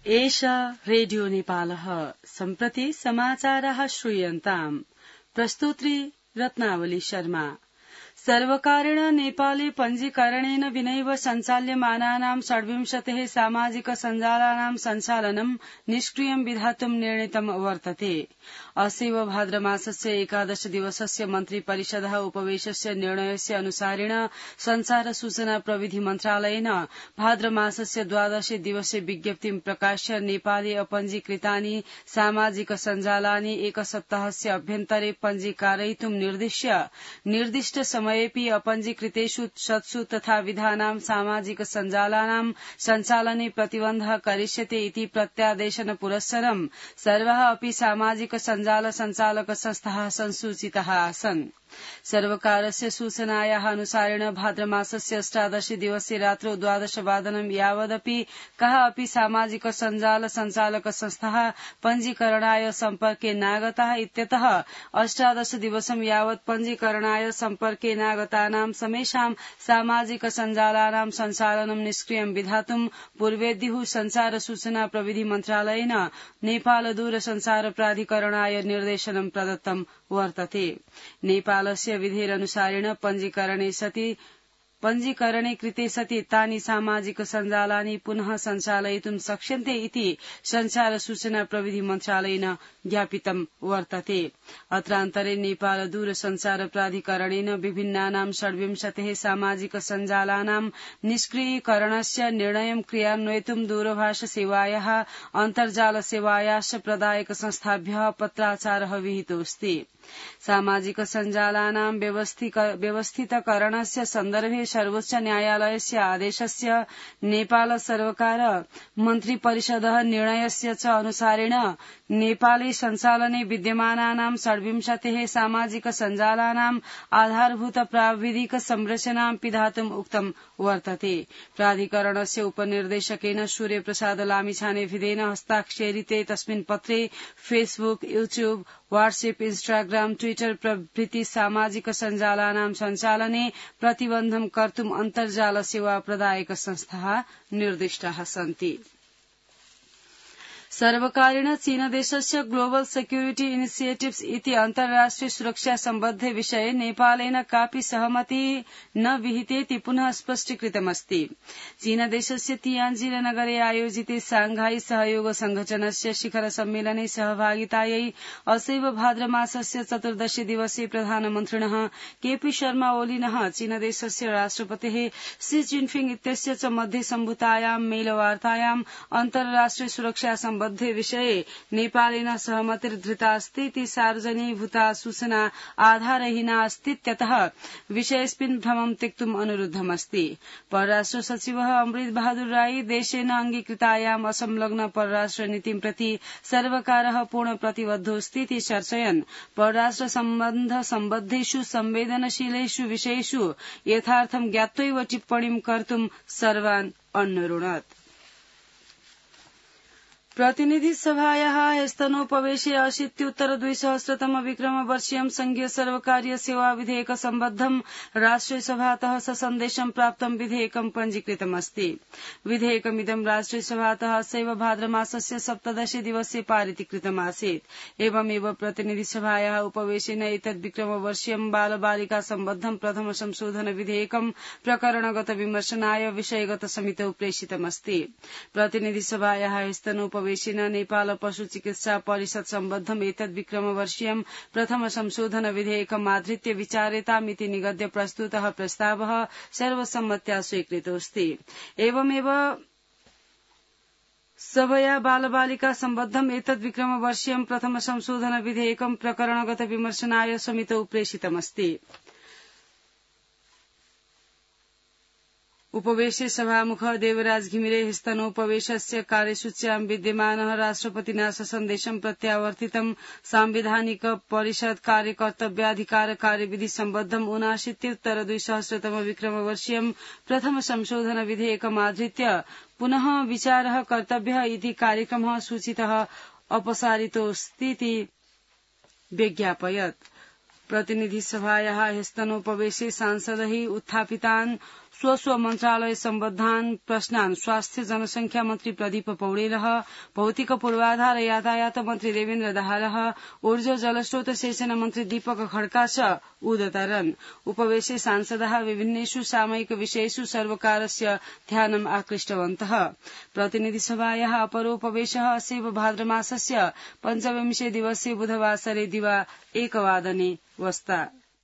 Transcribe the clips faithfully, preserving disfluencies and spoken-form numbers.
एषा रेडियो नेपालः सम्प्रति समाचाराः श्रूयन्ताम्। प्रस्तुत्री रत्नावली शर्मा। सर्वकारेण नेपाले पञ्जीकरणेन विनैव सञ्चाल्यमानानां षड्विंशतेः सामाजिक सञ्जालानां सञ्चालनं निष्क्रियं विधातुं निर्णीतम् वर्तते। अस्यैव भाद्रमासस्य एकादश दिवसस्य मन्त्रिपरिषदः उपवेशस्य निर्णयस्य अनुसारेण संचार सूचना प्रविधि मन्त्रालयेन भाद्रमासस्य द्वादशे दिवसे विज्ञप्तिं प्रकाश्य नेपाले अपञ्जीकृतानि सामाजिक सञ्जालानि एकसप्ताहस्य अभ्यन्तरे पञ्जीकारयितुं निर्दिश्य निर्दिष्ट समयेऽपि अपञ्जीकृतेषु शतसु तथा विधानां सामाजिक सञ्जालानां सञ्चालने प्रतिबन्धः करिष्यते इति प्रत्यादेशन पुरस्सरं सर्वाः अपि सामाजिक सञ्जाल सञ्चालक संस्थाः संसूचिताः आसन्। सर्वकारस्य सूचनायाः अनुसारेण भाद्रमासस्य अष्टादशे दिवसे रात्रौ द्वादशवादनं यावदपि कः अपि सामाजिक सञ्जाल सञ्चालक संस्थाः पञ्जीकरणाय सम्पर्के नागताः इत्यतः अष्टादश दिवसं यावत् पञ्जीकरणाय सम्पर्के नागतानां समेषां सामाजिक सञ्जालानां सञ्चालनं निष्क्रियं विधातुं पूर्वेद्युः संचार सूचना प्रविधि मन्त्रालयेन नेपाल दूरसञ्चार प्राधिकरणाय निर्देशनं प्रदत्तं वर्तते। नेपालस्य विधेरनुसारेण पञ्जीकरणे सति पञ्जीकरणे कृते सति तानि सामाजिक सञ्जालानि पुनः सञ्चालयितुं शक्यन्ते इति संचार सूचना प्रविधि मन्त्रालयेन ज्ञापितं वर्तते। अत्रान्तरे नेपाल दूरसञ्चार प्राधिकरणेन विभिन्नानां षड्विंशतेः सामाजिक सञ्जालानां निष्क्रियीकरणस्य निर्णयं क्रियान्वयितुं दूरभाष सेवायाः अन्तर्जाल सेवायाश्च प्रदायक संस्थाभ्यः पत्राचारः विहितोऽस्ति। सामाजिक सञ्जालानां व्यवस्थितकरणस्य सन्दर्भे सर्वोच्च न्यायालयस्य आदेशस्य नेपाल सर्वकार मन्त्रिपरिषदः निर्णयस्य च अनुसारेण नेपाले सञ्चालने विद्यमानानां षड्विंशतेः सामाजिक सञ्जालानाम् आधारभूत प्राविधिक संरचनां पिधातुम् उक्तं वर्तते। प्राधिकरणस्य उपनिर्देशकेन सूर्यप्रसाद लामिछानेविदेन हस्ताक्षरिते तस्मिन् पत्रे Facebook, YouTube, WhatsApp, Instagram, Twitter प्रभृति सामाजिक सञ्जालानां सञ्चालने प्रतिबन्धं कर्तुम् अन्तर्जाल सेवा प्रदायक संस्थाः निर्दिष्टाः सन्ति। सर्वकारेण चीनदेशस्य ग्लोबल सेक्यूरिटी इनिशिएटिव्स इति अन्ताराष्ट्रिय सुरक्षा सम्बद्धे विषये नेपालेन कापि सहमतिः न विहितेति पुनः स्पष्टीकृतमस्ति। चीनदेशस्य तियान्जिन नगरे आयोजिते सांघाई सहयोग संघटनस्य शिखर सम्मेलने सहभागितायै असैव भाद्रमासस्य चतुर्दशे दिवसे प्रधानमन्त्रिणः केपी शर्मा ओलीनः चीनदेशस्य राष्ट्रपतेः शी जिनपिङ इत्यस्य च मध्ये सम्भूतायां मेलवार्तायां अन्ताराष्ट्रिय सुरक्षा सम्बद्धे विषये नेपालेन सहमतिर्धृतास्ति इति सार्वजनीभूता सूचना आधारहीना अस्तीत्यतः विषयेऽस्मिन् भ्रमं त्यक्तुम् अनुरुद्धमस्ति। परराष्ट्र सचिवः अमृत बहादुर राई देशेन अङ्गीकृतायाम् असंलग्न परराष्ट्र नीतिं प्रति सर्वकारः पूर्ण प्रतिबद्धोऽस्ति इति चर्चयन् परराष्ट्र सम्बन्ध सम्बद्धेषु संवेदनशीलेषु विषयेषु यथार्थं ज्ञात्वैव टिप्पणीं कर्तुं सर्वान् अन्नरुणत्। प्रतिनिधि सभायाः ह्यस्तनोपवेशे अशीत्युत्तर द्विसहस्रतम विक्रमवर्षीयं संघीय सर्वकारीय सेवा विधेयक सम्बद्धं राष्ट्रिय सभातः ससन्देशं प्राप्तं विधेयकं पञ्जीकृतमस्ति। विधेयकमिदं राष्ट्रिय सभातः अस्यैव भाद्रमासस्य सप्तदशे दिवसे पारितीकृतमासीत्। एवमेव प्रतिनिधि सभायाः उपवेशेन एतद् विक्रमवर्षीयं बाल बालिका सम्बद्धं प्रथम संशोधन विधेयकं प्रकरणगत विमर्शनाय विषयगत समितौ प्रेषितमस्ति। प्रतिनिधि सभायाः ह्यस्तनोपवेशेन वेशिन नेपाल पशु चिकित्सा परिषद सम्बद्धम् एतद् विक्रमवर्षीयं प्रथम संशोधन विधेयकमाधृत्य विचार्यतामिति निगद्य प्रस्तुतः प्रस्तावः सर्वसम्मत्या स्वीकृतोऽस्ति। एवमेव सभया बाल बालिका सम्बद्धम् एतद् विक्रमवर्षीयं प्रथम संशोधन विधेयकं प्रकरणगत विमर्शनाय समितौ प्रेषितमस्ति। उपवेशे सभामुखः देवराज घिमिरे ह्यस्तनोपवेशस्य कार्यसूच्यां विद्यमानः राष्ट्रपतिना सन्देशं प्रत्यावर्तितं सांविधानिक परिषद कार्यकर्तव्याधिकार कार्यविधि सम्बद्धम् ऊनाशीत्युत्तर द्विसहस्रतम विक्रमवर्षीयं प्रथम संशोधन विधेयकमाधृत्य पुनः विचारः कर्तव्यः इति कार्यक्रमः सूचितः अपसारितोऽस्तीति व्यज्ञापयत्। प्रतिनिधि सभायाः ह्यस्तनोपवेशे सांसदैः उत्थापितान् स्व स्व मन्त्रालय सम्बद्धान् प्रश्नान् स्वास्थ्य जनसंख्या मन्त्री प्रदीप पौडेलः भौतिक पूर्वाधार यातायात मन्त्री देवेन्द्र दाहालः ऊर्जा जलस्रोत सेचन मन्त्री दीपक खड्का च उदतरन् उपवेशे सांसदाः विभिन्नेषु सामयिक विषयेषु सर्वकारस्य ध्यानम् आकृष्टवन्तः प्रतिनिधिसभायाः अपरोपवेशः अस्य भाद्रमासस्य पञ्चविंशे दिवसे बुधवासरे दिवा एकवादने वस्ता।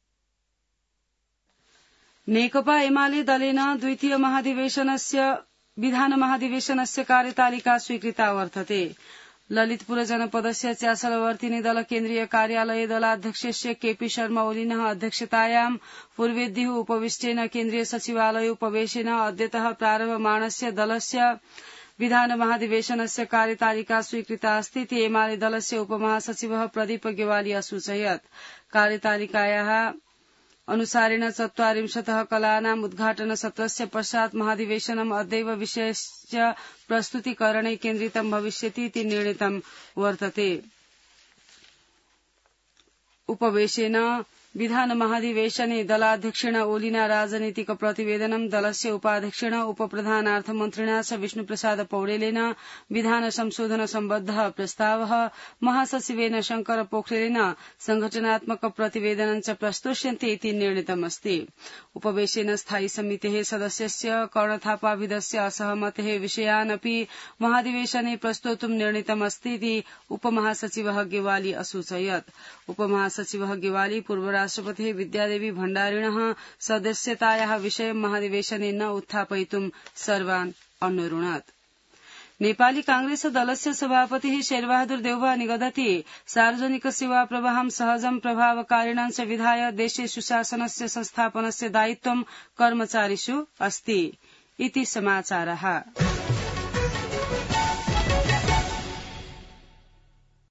नेकपा एमाले दलेन द्वितीय महाधिवेशनस्य विधान महाधिवेशनस्य कार्यतालिका स्वीकृता वर्तते। ललितपुर जनपदस्य च्यासलवर्तिनी दल केन्द्रीय कार्यालये दलाध्यक्षस्य केपी शर्मा ओलिनः अध्यक्षतायां पूर्वेद्युः उपविष्टेन केन्द्रीय सचिवालय उपवेशेन अद्यतः प्रारभमाणस्य दलस्य विधान महाधिवेशनस्य कार्यतालिका स्वीकृता अस्ति इति एमाले दलस्य उपमहासचिवः प्रदीप गेवाली असूचयत्। कार्यतालिकायाः अनुसारेण चत्वारिंशतः कलानाम् उद्घाटन सत्रस्य पश्चात् महाधिवेशनम् अद्यैव विषयस्य प्रस्तुतीकरणे केन्द्रितं भविष्यति इति निर्णीतं वर्तते। उपवेशेन विधान महाधिवेशने दलाध्यक्षेण ओलिना राजनीतिक प्रतिवेदनं दलस्य उपाध्यक्षेण उपप्रधानार्थमन्त्रिणा च विष्णुप्रसाद पौडेलेन विधान संशोधन सम्बद्धः प्रस्तावः महासचिवेन शंकर पोखरेलेन संघटनात्मक प्रतिवेदनं च प्रस्तोष्यन्ते इति निर्णीतमस्ति। उपवेशेन स्थायी समितेः सदस्यस्य कर्णथापाभिधस्य असहमतेः विषयानपि महाधिवेशने प्रस्तोतुं निर्णीतमस्ति इति उपमहासचिवः गेवाली असूचयत्। उपमहासचिवः गेवाली पूर्व राष्ट्रपतिः विद्यादेवी भण्डारिणः सदस्यतायाः विषयं महाधिवेशने न उत्थापयितुं सर्वान् अनुरुणत्। नेपाली कांग्रेस दलस्य सभापतिः शेरबहादुर देउवा निगदति सार्वजनिक सेवा प्रवाहं सहजं प्रभावकारिणां च विधाय देशे सुशासनस्य संस्थापनस्य दायित्वं कर्मचारिषु अस्ति इति समाचारः।